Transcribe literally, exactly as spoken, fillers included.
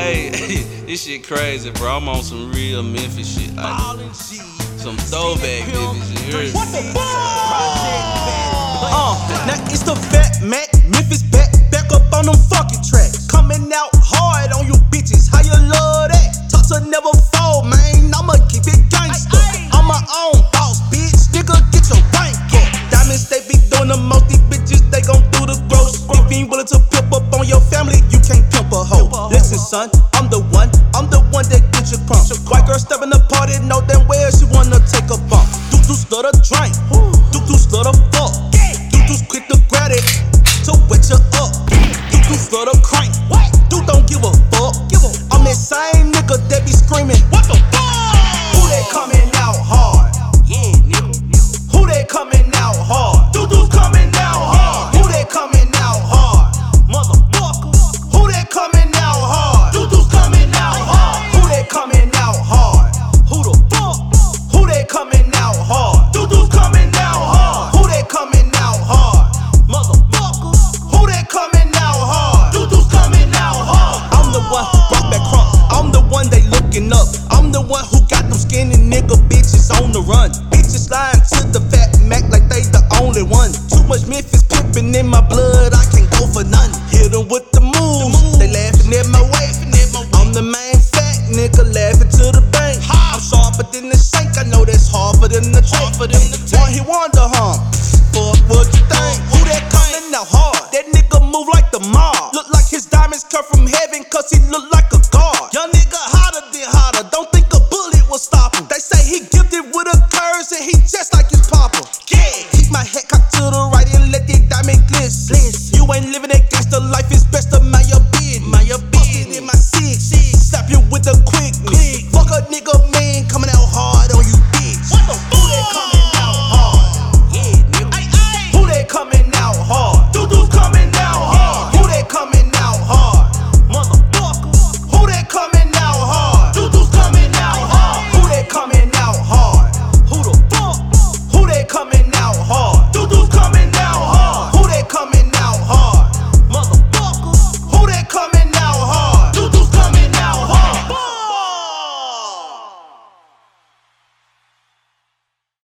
Hey, this shit crazy, bro. I'm on some real Memphis shit. Like, some throwback Memphis shit. You heard me? What the fuck? Uh, now it's the Fat Mac, Memphis back, back up on them fucking tracks. Coming out hard on you bitches, how you love that? Talk to never fall, man, I'ma keep it gangsta. I'm my own boss, bitch, nigga, get your bank up. Diamonds, they be doing the most, these bitches, they gon' do the gross. If you ain't willing to pimp up on your family, you can't pimp a hoe. Listen, son, I'm the one, I'm the one that get you crunk. White girl stepping the party, know damn well she wanna take a bump. Doo-doo stutter drink, doo-doo stutter fuck. Doo-doo's quick to grab it, to wet you up. Doo-doo stutter cry.